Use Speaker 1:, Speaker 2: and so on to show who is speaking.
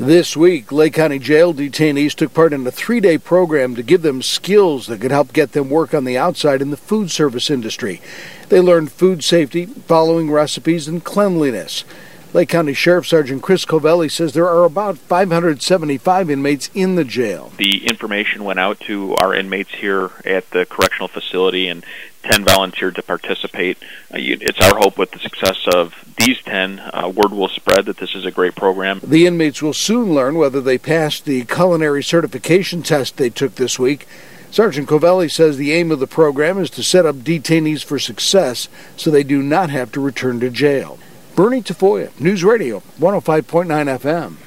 Speaker 1: This week, Lake County Jail detainees took part in a 3-day program to give them skills that could help get them work on the outside in the food service industry. They learned food safety, following recipes, and cleanliness. Lake County Sheriff Sergeant Chris Covelli says there are about 575 inmates in the jail.
Speaker 2: The information went out to our inmates here at the correctional facility, and 10 volunteered to participate. It's our hope with the success of these 10, word will spread that this is a great program.
Speaker 1: The inmates will soon learn whether they passed the culinary certification test they took this week. Sergeant Covelli says the aim of the program is to set up detainees for success so they do not have to return to jail. Bernie Tafoya, News Radio 105.9 FM.